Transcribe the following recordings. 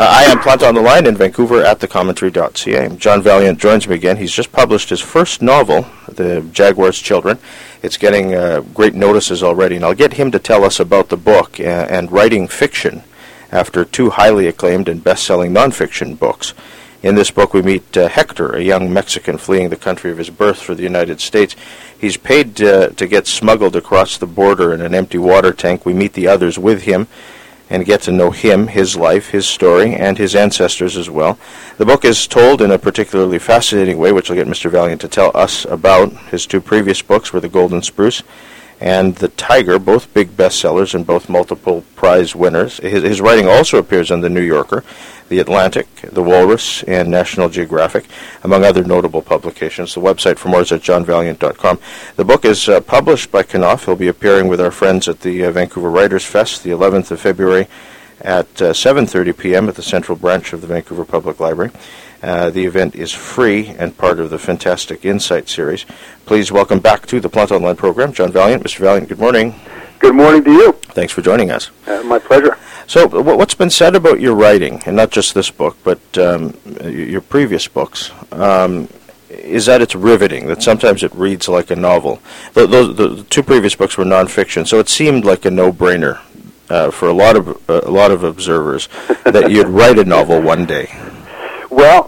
I am Plant on the Line in Vancouver at thecommentary.ca. John Vaillant joins me again. He's just published his first novel, The Jaguar's Children. It's getting great notices already, and I'll get him to tell us about the book and writing fiction after two highly acclaimed and best-selling nonfiction books. In this book, we meet Hector, a young Mexican fleeing the country of his birth for the United States. He's paid to get smuggled across the border in an empty water tank. We meet the others with him and get to know him, his life, his story, and his ancestors as well. The book is told in a particularly fascinating way, which I'll get Mr. Vaillant to tell us about. His two previous books were The Golden Spruce and The Tiger, both big bestsellers and both multiple prize winners. His writing also appears on The New Yorker, The Atlantic, The Walrus, and National Geographic, among other notable publications. The website for more is at johnvaillant.com. The book is published by Knopf. He'll be appearing with our friends at the Vancouver Writers' Fest, the 11th of February, at 7:30 p.m. at the Central Branch of the Vancouver Public Library. The event is free and part of the Fantastic Insight series. Please welcome back to the Plant Online program, John Vaillant. Mr. Vaillant, good morning. Good morning to you. Thanks for joining us. My pleasure. So what's been said about your writing, and not just this book, but your previous books, is that it's riveting, that sometimes it reads like a novel. The two previous books were nonfiction, so it seemed like a no-brainer for a lot of observers that you'd write a novel one day. Well,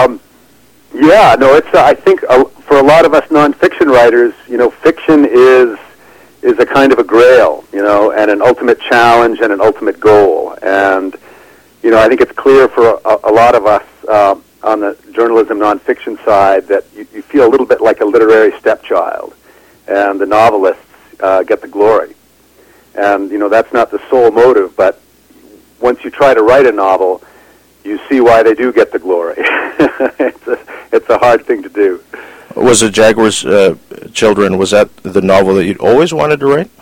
it's I think for a lot of us nonfiction writers, fiction is a kind of a grail, and an ultimate challenge and an ultimate goal. And, I think it's clear for a lot of us on the journalism nonfiction side that you feel a little bit like a literary stepchild, and the novelists get the glory. And, that's not the sole motive, but once you try to write a novel, you see why they do get the glory. It's a hard thing to do. Was The Jaguar's Children, was that the novel that you'd always wanted to write?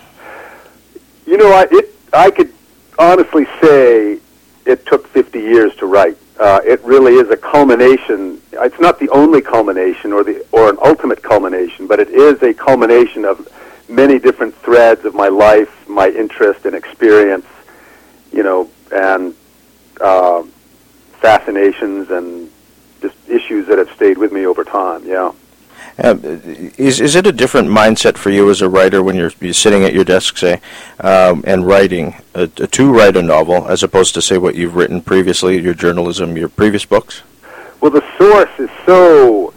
I could honestly say it took 50 years to write. It really is a culmination. It's not the only culmination or an ultimate culmination, but it is a culmination of many different threads of my life, my interest and experience, and fascinations and just issues that have stayed with me over time, yeah. Is it a different mindset for you as a writer when you're sitting at your desk, say, and writing, to write a novel, as opposed to, say, what you've written previously, your journalism, your previous books? Well, the source is so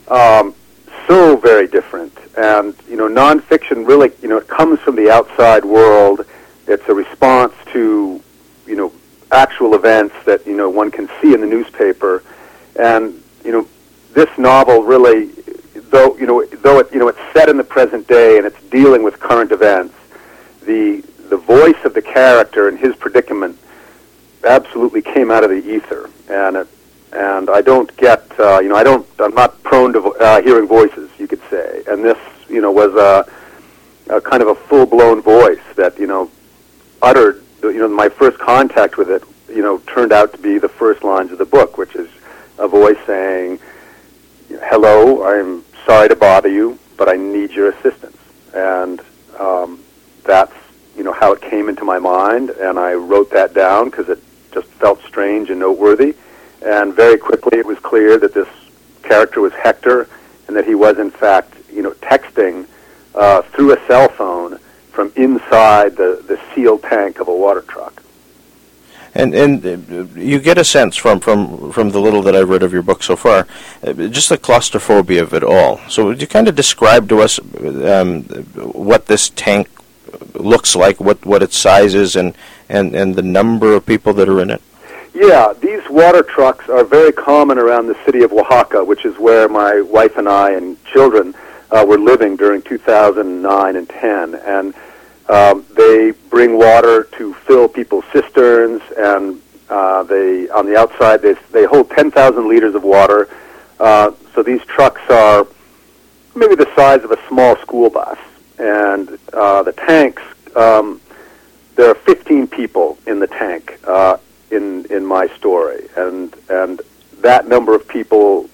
very different. And, nonfiction really, it comes from the outside world. It's a response to, actual events that, one can see in the newspaper. And, this novel really, though it's set in the present day and it's dealing with current events, the voice of the character and his predicament absolutely came out of the ether. And I don't get, I'm not prone to hearing voices, you could say. And this, was a kind of a full-blown voice that, uttered, my first contact with it, turned out to be the first lines of the book, which is a voice saying, "Hello, I'm sorry to bother you, but I need your assistance." And that's, how it came into my mind, and I wrote that down because it just felt strange and noteworthy. And very quickly it was clear that this character was Hector, and that he was, in fact, texting through a cell phone from inside the sealed tank of a water truck. And you get a sense from the little that I've read of your book so far, just the claustrophobia of it all. So would you kind of describe to us what this tank looks like, what its size is, and the number of people that are in it? Yeah, these water trucks are very common around the city of Oaxaca, which is where my wife and I and children were living during 2009 and 10. And they bring water to fill people's cisterns, and they on the outside they hold 10,000 liters of water. So these trucks are maybe the size of a small school bus, and the tanks. There are 15 people in the tank in my story, and that number of people,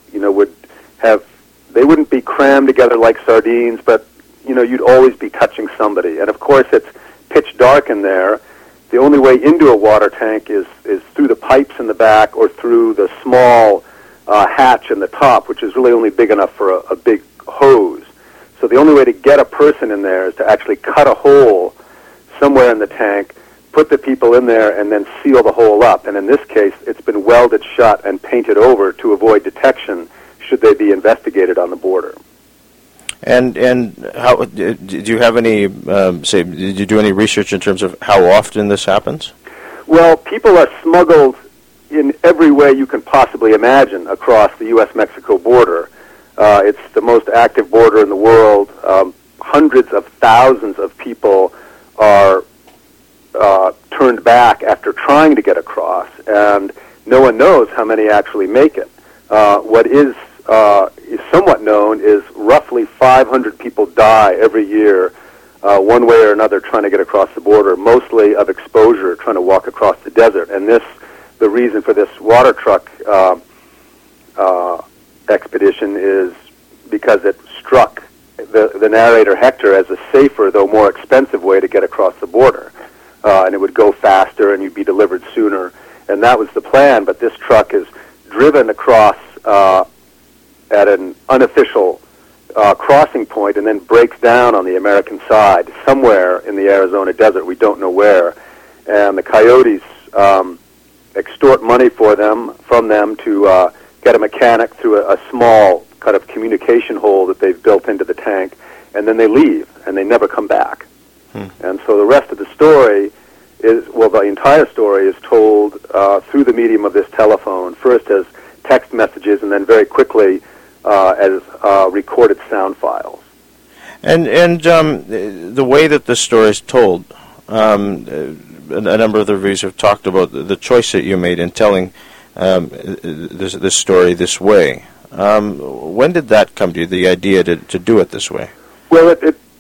they wouldn't be crammed together like sardines, but you'd always be touching somebody. And of course, it's pitch dark in there, the only way into a water tank is through the pipes in the back or through the small hatch in the top, which is really only big enough for a big hose. So the only way to get a person in there is to actually cut a hole somewhere in the tank, put the people in there, and then seal the hole up. And in this case, it's been welded shut and painted over to avoid detection should they be investigated on the border. And how did you have any did you do any research in terms of how often this happens? Well, people are smuggled in every way you can possibly imagine across the U.S.-Mexico border. It's the most active border in the world. Hundreds of thousands of people are turned back after trying to get across, and no one knows how many actually make it. What is somewhat known is roughly 500 people die every year, one way or another, trying to get across the border, mostly of exposure, trying to walk across the desert. And the reason for this water truck expedition is because it struck the narrator Hector as a safer, though more expensive way to get across the border. And it would go faster and you'd be delivered sooner. And that was the plan, but this truck is driven across at an unofficial crossing point and then breaks down on the American side somewhere in the Arizona desert. We don't know where. And the coyotes extort money from them to get a mechanic through a small kind of communication hole that they've built into the tank, and then they leave, and they never come back. And so the rest of the story the entire story is told through the medium of this telephone, first as text messages and then very quickly as recorded sound files. And the way that this story is told, a number of the reviews have talked about the choice that you made in telling this story this way. When did that come to you, the idea to do it this way? Well,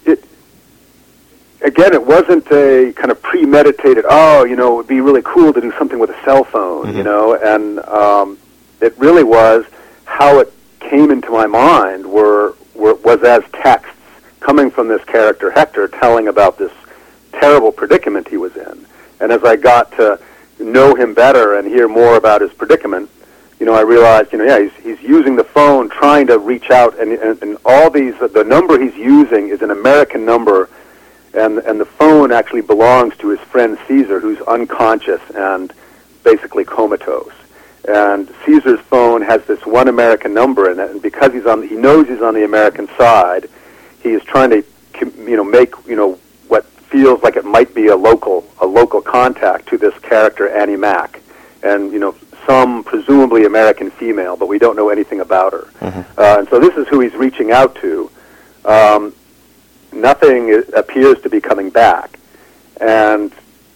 it wasn't a kind of premeditated, it would be really cool to do something with a cell phone, and it really was how it came into my mind was as texts coming from this character Hector telling about this terrible predicament he was in. And as I got to know him better and hear more about his predicament, I realized, he's using the phone, trying to reach out, and all these, the number he's using is an American number, and the phone actually belongs to his friend Caesar, who's unconscious and basically comatose. And Caesar's phone has this one American number in it, and because he knows he's on the American side, he is trying to, make, what feels like it might be a local contact to this character Annie Mac, and some presumably American female, but we don't know anything about her. And so this is who he's reaching out to. Nothing appears to be coming back, and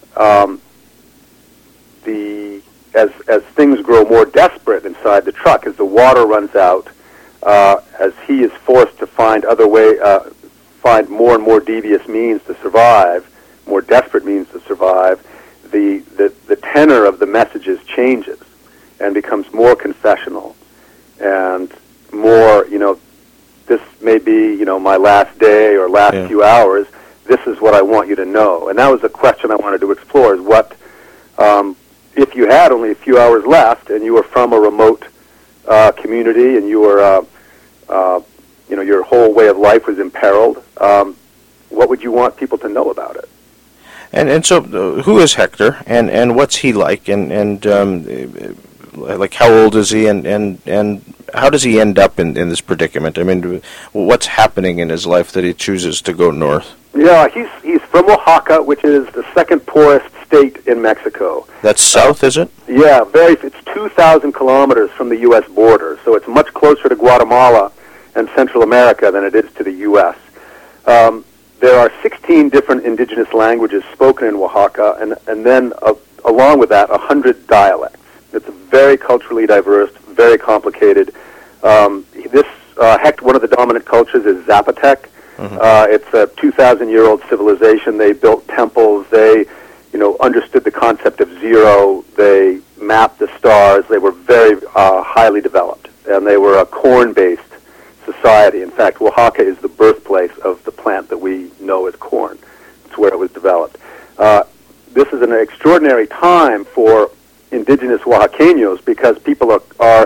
as things grow more desperate inside the truck, as the water runs out, as he is forced to find find more and more devious means to survive, more desperate means to survive, the tenor of the messages changes and becomes more confessional and more, this may be, my last day or last few hours. This is what I want you to know. And that was the question I wanted to explore, is what, if you had only a few hours left and you were from a remote community and you were, your whole way of life was imperiled, what would you want people to know about it? And so, who is Hector, and what's he like, and like how old is he, and how does he end up in this predicament? I mean, what's happening in his life that he chooses to go north? Yeah, he's from Oaxaca, which is the second poorest state in Mexico. That's south, is it? Yeah, it's 2,000 kilometers from the U.S. border, so it's much closer to Guatemala and Central America than it is to the U.S. There are 16 different indigenous languages spoken in Oaxaca, and then along with that, 100 dialects. It's very culturally diverse, very complicated. One of the dominant cultures is Zapotec. It's a 2,000-year-old civilization. They built temples. They, understood the concept of zero. They mapped the stars. They were very highly developed, and they were a corn-based society. In fact, Oaxaca is the birthplace of the plant that we know as corn. It's where it was developed. this is an extraordinary time for indigenous Oaxaqueños because people are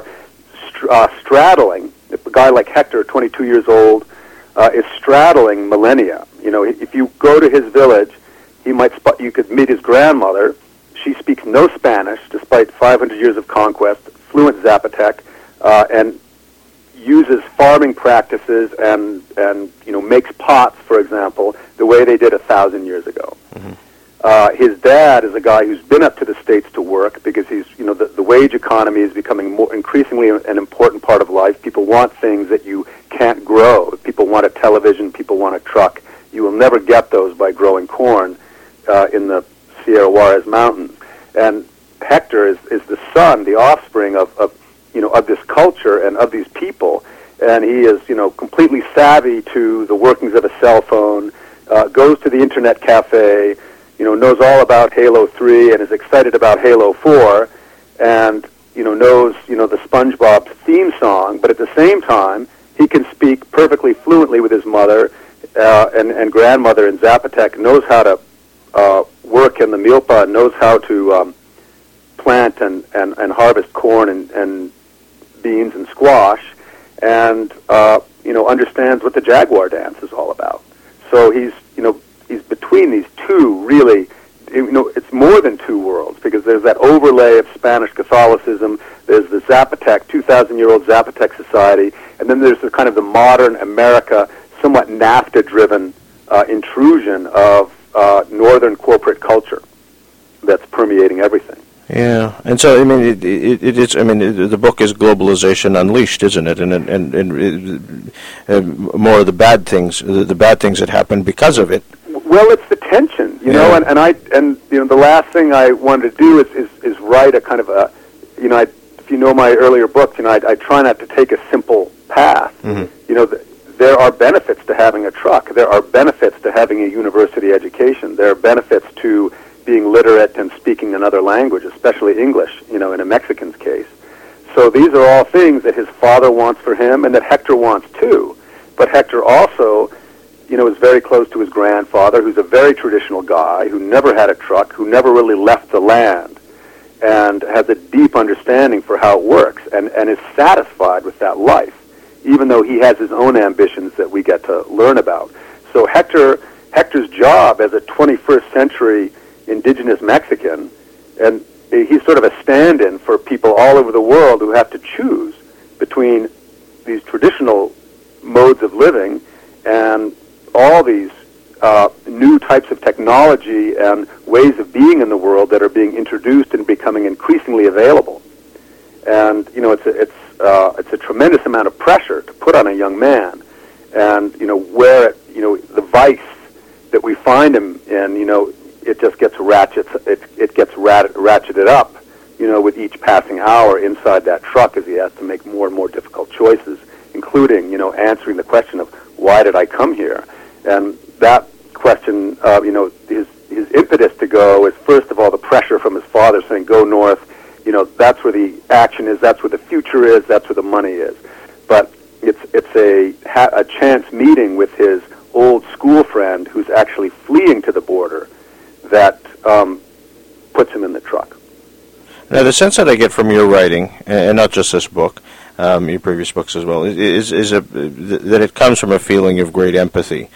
straddling. A guy like Hector, 22 years old, is straddling millennia. You know, if you go to his village, you could meet his grandmother. She speaks no Spanish, despite 500 years of conquest, fluent Zapotec, and uses farming practices and makes pots, for example, the way they did 1,000 years ago. Mm-hmm. His dad is a guy who's been up to the States to work because the wage economy is becoming more increasingly an important part of life. People want things that you can't grow. People want a television. People want a truck. You will never get those by growing corn in the Sierra Juarez Mountains. And Hector is the son, the offspring of this culture and of these people. And he is, completely savvy to the workings of a cell phone, goes to the internet cafe, knows all about Halo 3 and is excited about Halo 4, and, knows, the SpongeBob theme song, but at the same time, he can speak perfectly fluently with his mother and grandmother in Zapotec, knows how to work in the milpa, knows how to plant and harvest corn and beans and squash, and, understands what the jaguar dance is all about. So he's between these two really, it's more than two worlds because there's that overlay of Spanish Catholicism, there's the Zapotec, 2,000-year-old Zapotec society, and then there's the kind of the modern America, somewhat NAFTA-driven intrusion of northern corporate culture that's permeating everything. Yeah, and so I mean, it is. I mean, the book is Globalization Unleashed, isn't it? And more of the bad things, the bad things that happen because of it. Well, it's the tension, and the last thing I wanted to do is write a kind of a, if you know my earlier books, I try not to take a simple path. Mm-hmm. There are benefits to having a truck. There are benefits to having a university education. There are benefits to being literate and speaking another language, especially English, in a Mexican's case. So these are all things that his father wants for him and that Hector wants too. But Hector also, is very close to his grandfather, who's a very traditional guy, who never had a truck, who never really left the land, and has a deep understanding for how it works, and is satisfied with that life, even though he has his own ambitions that we get to learn about. So Hector's job as a 21st century indigenous Mexican, and he's sort of a stand-in for people all over the world who have to choose between these traditional modes of living and all these new types of technology and ways of being in the world that are being introduced and becoming increasingly available. And it's a tremendous amount of pressure to put on a young man, and where the vice that we find him in, it just gets ratcheted up, with each passing hour inside that truck as he has to make more and more difficult choices, including, answering the question of why did I come here? And that question, his impetus to go is first of all the pressure from his father saying go north. That's where the action is, that's where the future is, that's where the money is. But it's a chance meeting with his old school friend who's actually fleeing to the border that puts him in the truck. Now, the sense that I get from your writing, and not just this book, your previous books as well, is that it comes from a feeling of great empathy.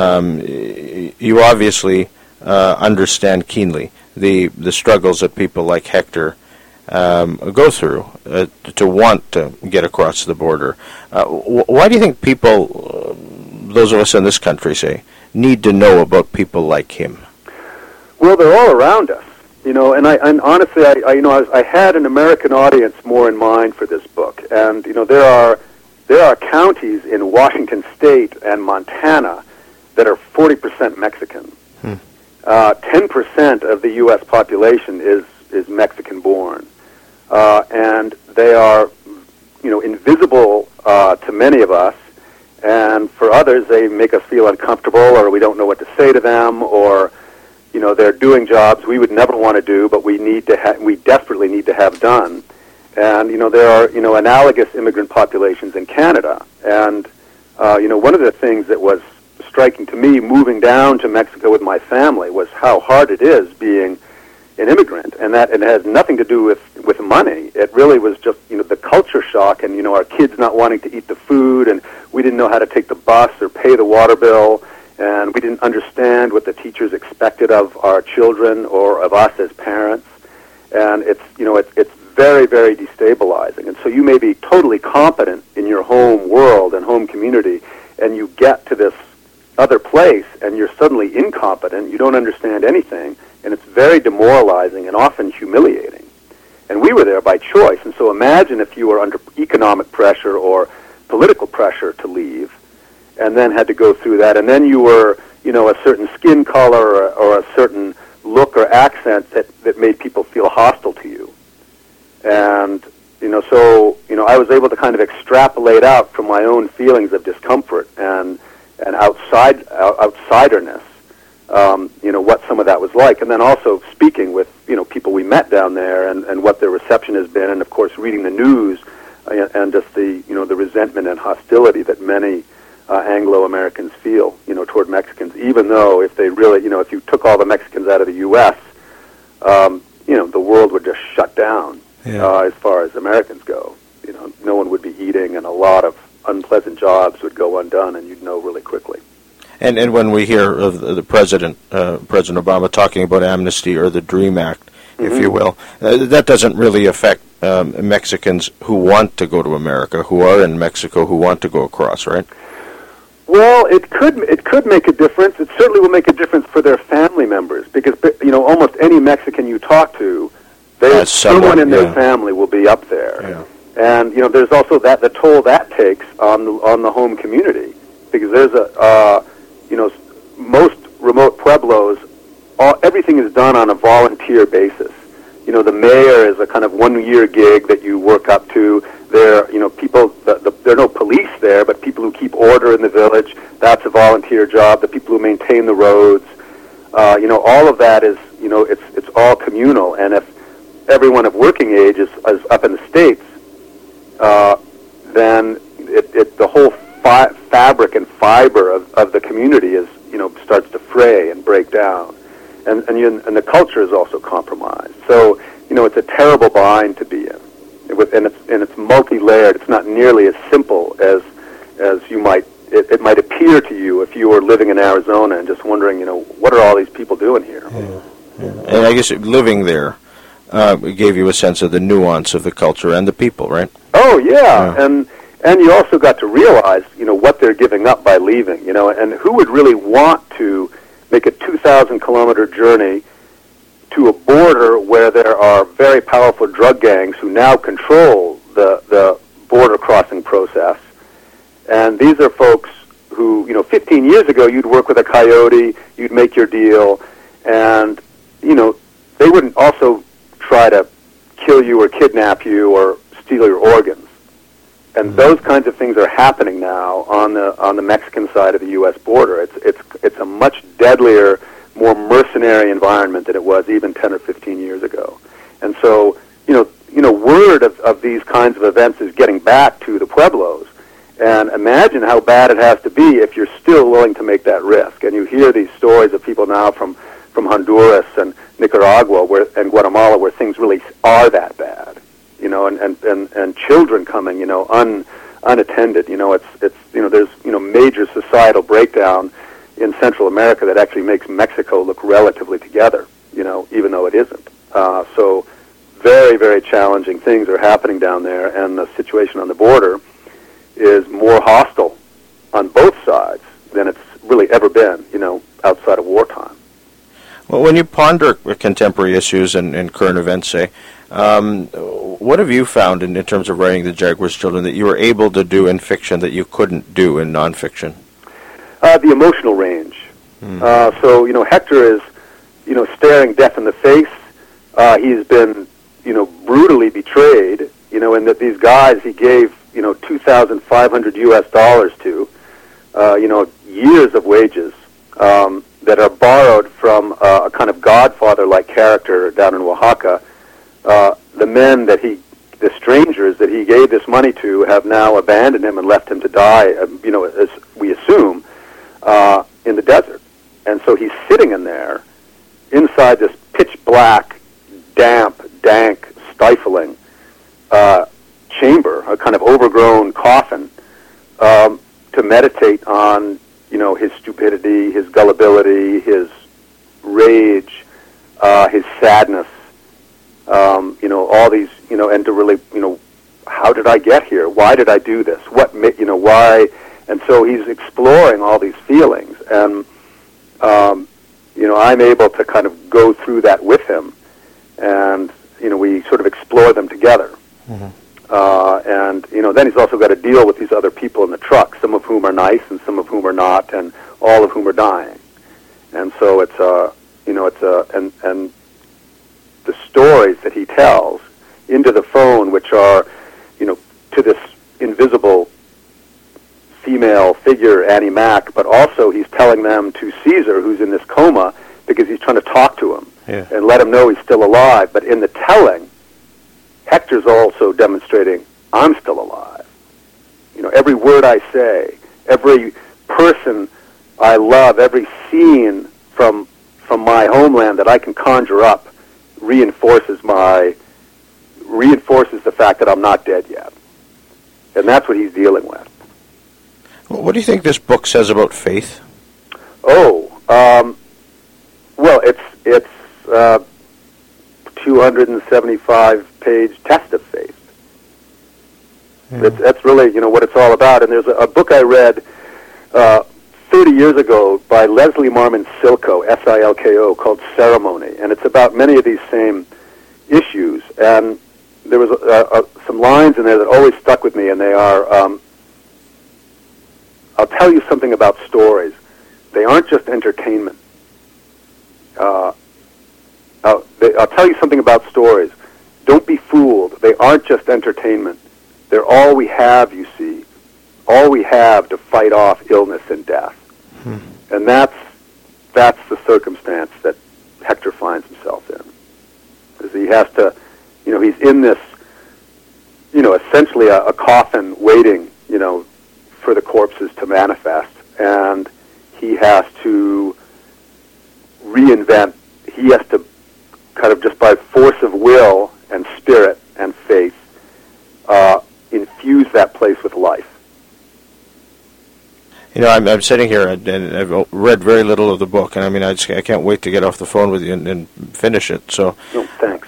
You obviously understand keenly the struggles that people like Hector go through to want to get across the border. Why do you think people, those of us in this country, say, need to know about people like him? Well, they're all around us, and honestly, I had an American audience more in mind for this book, and there are counties in Washington State and Montana that are 40% Mexican. 10% of the U.S. population is Mexican-born, and they are, invisible to many of us, and for others, they make us feel uncomfortable, or we don't know what to say to them, or they're doing jobs we would never want to do, but we desperately need to have done. And there are analogous immigrant populations in Canada, and one of the things that was striking to me, moving down to Mexico with my family, was how hard it is being an immigrant, and that it has nothing to do with money. It really was just, the culture shock, and, our kids not wanting to eat the food, and we didn't know how to take the bus or pay the water bill, and we didn't understand what the teachers expected of our children or of us as parents. And it's very, very destabilizing. And so you may be totally competent in your home world and home community, and you get to this other place, and you're suddenly incompetent, you don't understand anything, and it's very demoralizing and often humiliating. And we were there by choice, and so imagine if you were under economic pressure or political pressure to leave, and then had to go through that, and then you were, a certain skin color or a certain look or accent that made people feel hostile to you. And, I was able to kind of extrapolate out from my own feelings of discomfort and outsiderness, what some of that was like. And then also speaking with, people we met down there and what their reception has been, and of course reading the news and just the, the resentment and hostility that many Anglo-Americans feel, toward Mexicans, even though if they really, if you took all the Mexicans out of the U.S., the world would just shut down as far as Americans go. No one would be eating, and a lot of unpleasant jobs would go undone, and you'd know really quickly. And when we hear of the President Obama talking about amnesty or the DREAM Act, if you will, that doesn't really affect Mexicans who want to go to America, who are in Mexico, who want to go across, right? Well, it could make a difference. It certainly will make a difference for their family members, because almost any Mexican you talk to, someone in their family will be up there. Yeah. And there's also the toll that takes on the home community, because there's most remote pueblos, everything is done on a volunteer basis. The mayor is a kind of 1-year gig that you work up to. There, people. There are no police there, but people who keep order in the village, that's a volunteer job. The people who maintain the roads, all of that is, it's all communal. And if everyone of working age is up in the States, then the whole fabric and fiber of the community is, starts to fray and break down. And the culture is also compromised. So, it's a terrible bind to be in. And it's multi-layered. It's not nearly as simple as you might it might appear to you if you were living in Arizona and just wondering, what are all these people doing here? Yeah. And I guess living there gave you a sense of the nuance of the culture and the people, right? Oh yeah. And you also got to realize, what they're giving up by leaving, and who would really want to make a 2,000-kilometer journey to a border where there are very powerful drug gangs who now control the border crossing process. And these are folks who, 15 years ago, you'd work with a coyote, you'd make your deal, and, they wouldn't also try to kill you or kidnap you or steal your organs. And those kinds of things are happening now on the Mexican side of the U.S. border. It's a much deadlier, more mercenary environment than it was even 10 or 15 years ago. And so, word of these kinds of events is getting back to the pueblos. And imagine how bad it has to be if you're still willing to make that risk. And you hear these stories of people now from Honduras and Nicaragua and Guatemala where things really are that bad. And children coming, unattended. There's major societal breakdown in Central America that actually makes Mexico look relatively together, even though it isn't. So very, very challenging things are happening down there, and the situation on the border is more hostile on both sides than it's really ever been, outside of wartime. Well, when you ponder contemporary issues and current events, say, what have you found in terms of writing The Jaguar's Children that you were able to do in fiction that you couldn't do in nonfiction? The emotional range. So, Hector is, staring death in the face. He's been, brutally betrayed, and that these guys he gave, $2,500 US to, years of wages, that are borrowed from a kind of godfather-like character down in Oaxaca. The men the strangers that he gave this money to have now abandoned him and left him to die, as we assume, in the desert. And so he's sitting in there inside this pitch black, damp, dank, stifling chamber, a kind of overgrown coffin, to meditate on, his stupidity, his gullibility, his rage, his sadness, all these, and to really, how did I get here? Why did I do this? Why? And so he's exploring all these feelings, and, I'm able to kind of go through that with him, and, we sort of explore them together. Mm-hmm. And then he's also got to deal with these other people in the truck, some of whom are nice and some of whom are not, and all of whom are dying. And so and the stories that he tells into the phone, which are, to this invisible female figure, Annie Mac, but also he's telling them to Caesar, who's in this coma, because he's trying to talk to him and let him know he's still alive. But in the telling, Hector's also demonstrating, I'm still alive. Every word I say, every person I love, every scene from my homeland that I can conjure up reinforces the fact that I'm not dead yet. And that's what he's dealing with. What do you think this book says about faith? Well, it's 275-page test of faith. Yeah. That's really, what it's all about. And there's a book I read 30 years ago by Leslie Marmon Silko, S-I-L-K-O, called Ceremony. And it's about many of these same issues. And there was some lines in there that always stuck with me, and they are, I'll tell you something about stories. They aren't just entertainment. I'll tell you something about stories. Don't be fooled. They aren't just entertainment. They're all we have, you see. All we have to fight off illness and death. And that's the circumstance that Hector finds himself in. Because he has to, he's in this, essentially a coffin waiting, for the corpses to manifest. And he has to reinvent. He has to kind of just by force of will and spirit and faith infuse that place with life. I'm sitting here and I've read very little of the book, and I can't wait to get off the phone with you and finish it. So, thanks.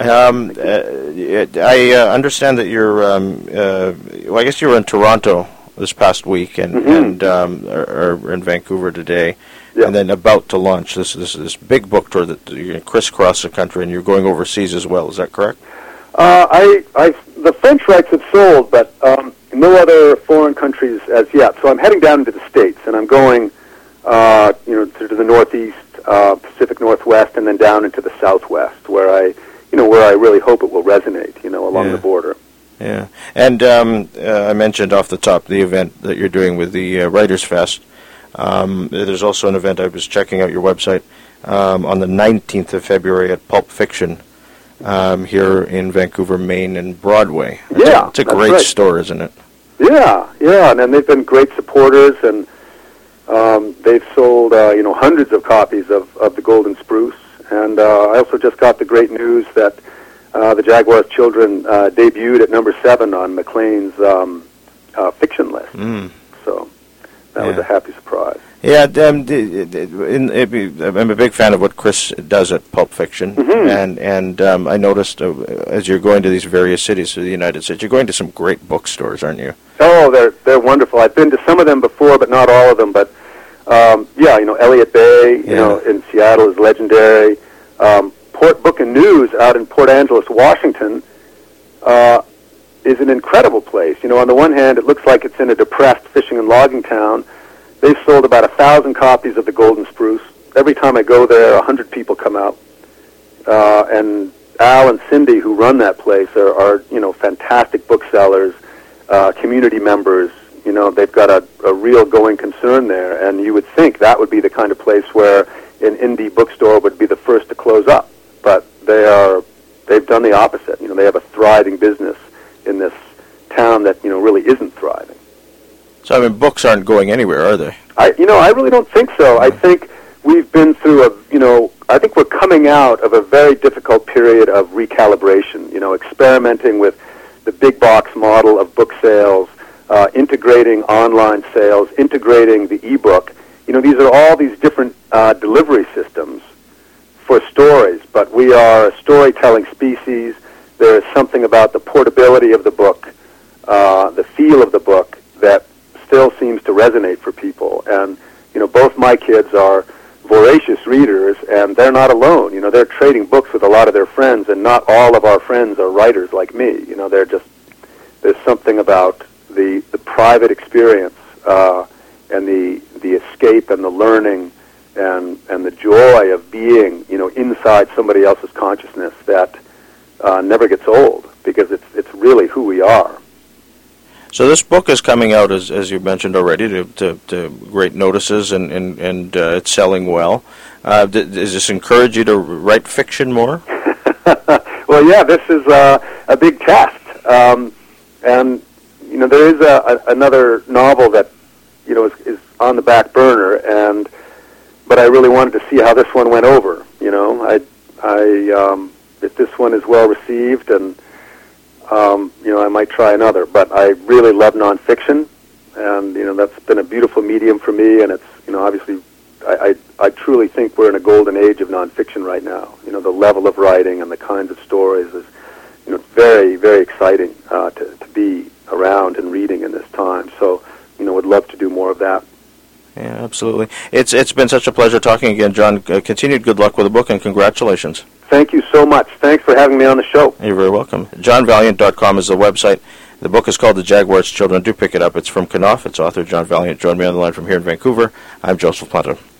I understand that you're. I guess you were in Toronto this past week, and are in Vancouver today, and then about to launch this big book tour that you're going to crisscross the country, and you're going overseas as well. Is that correct? The French rights have sold, but no other foreign countries as yet. So I'm heading down into the States, and I'm going, to the Northeast, Pacific Northwest, and then down into the Southwest, where I really hope it will resonate, along the border. Yeah, and I mentioned off the top the event that you're doing with the Writers Fest. There's also an event, I was checking out your website, on the 19th of February at Pulp Fiction here in Vancouver, Maine, and Broadway. It's a great store, isn't it? Yeah, and they've been great supporters, and they've sold hundreds of copies of The Golden Spruce. And I also just got the great news that the Jaguars' Children debuted at number 7 on Maclean's fiction list. So that was a happy surprise. Yeah, I'm a big fan of what Chris does at Pulp Fiction, and I noticed as you're going to these various cities of the United States, you're going to some great bookstores, aren't you? Oh, they're wonderful. I've been to some of them before, but not all of them. But Elliott Bay, in Seattle is legendary. Book and News out in Port Angeles, Washington, is an incredible place. On the one hand, it looks like it's in a depressed fishing and logging town. They've sold about 1,000 copies of The Golden Spruce. Every time I go there, 100 people come out. And Al and Cindy, who run that place, are fantastic booksellers, community members. They've got a real going concern there. And you would think that would be the kind of place where an indie bookstore would be the first to close up. But they've done the opposite. They have a thriving business in this town that, really isn't thriving. So, I mean, books aren't going anywhere, are they? I really don't think so. I think we've been through I think we're coming out of a very difficult period of recalibration, experimenting with the big box model of book sales, integrating online sales, integrating the ebook. These are all these different delivery systems for stories, but we are a storytelling species. There is something about the portability of the book, the feel of the book, that still seems to resonate for people. And, both my kids are voracious readers, and they're not alone. They're trading books with a lot of their friends, and not all of our friends are writers like me. There's something about the private experience and the escape and the learning and the joy of being, inside somebody else's consciousness that never gets old, because it's really who we are. So this book is coming out, as you mentioned already, to great notices, and it's selling well. Does this encourage you to write fiction more? Well, yeah, this is a big test. And, there is another novel that, is on the back burner, but I really wanted to see how this one went over. If this one is well received, and I might try another. But I really love nonfiction, and that's been a beautiful medium for me. And it's obviously, I truly think we're in a golden age of nonfiction right now. The level of writing and the kinds of stories is very, very exciting to be around and reading in this time. So would love to do more of that. Yeah, absolutely. It's been such a pleasure talking again, John. Continued good luck with the book, and congratulations. Thank you so much. Thanks for having me on the show. You're very welcome. JohnValiant.com is the website. The book is called The Jaguar's Children. Do pick it up. It's from Knopf. Its author, John Valiant, joined me on the line from here in Vancouver. I'm Joseph Planta.